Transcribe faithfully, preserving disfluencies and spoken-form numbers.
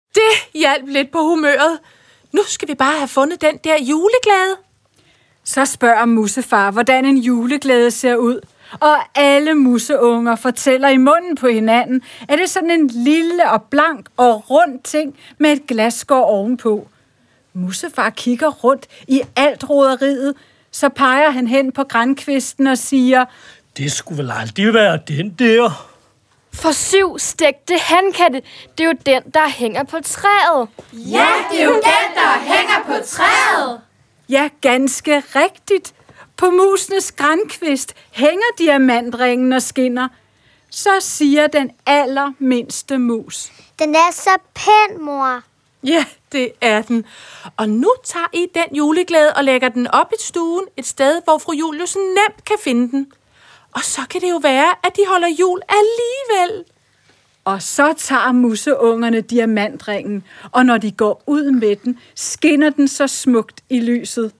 Det hjalp lidt på humøret. Nu skal vi bare have fundet den der juleglæde. Så spørger Musefar, hvordan en juleglæde ser ud. Og alle museunger fortæller i munden på hinanden, at det er sådan en lille og blank og rund ting med et glasskår ovenpå. Musefar kigger rundt i alt roderiet, så peger han hen på grankvisten og siger, det skulle vel aldrig være den der. For syv stegte hankatte, det er jo den, der hænger på træet. Ja, det er jo den, der hænger på træet. Ja, ganske rigtigt. På musenes grankvist hænger diamantringen og skinner. Så siger den allermindste mus. Den er så pæn, mor. Ja, det er den. Og nu tager I den juleglæde og lægger den op i stuen, et sted, hvor fru Juliusen nemt kan finde den. Og så kan det jo være, at de holder jul alligevel. Og så tager museungerne diamantringen, og når de går ud med den, skinner den så smukt i lyset.